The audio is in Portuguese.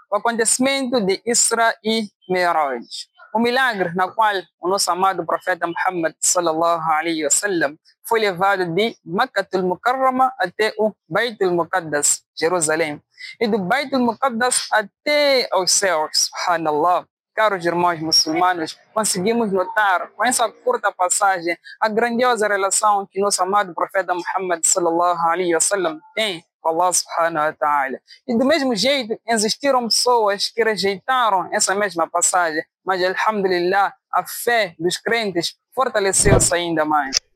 o acontecimento de Isra e Mi'raj. O milagre na qual o nosso amado profeta Muhammad sallallahu alaihi wasallam foi levado de Makkatul Mukarrama até o Baitul Muqaddas, Jerusalém, e do Baitul Muqaddas até aos céus, subhanallah. Caros irmãos muçulmanos, conseguimos notar com essa curta passagem a grandiosa relação que nosso amado profeta Muhammad sallallahu alaihi wasallam tem com Allah subhanahu wa ta'ala. E do mesmo jeito, existiram pessoas que rejeitaram essa mesma passagem, mas alhamdulillah, a fé dos crentes fortaleceu-se ainda mais.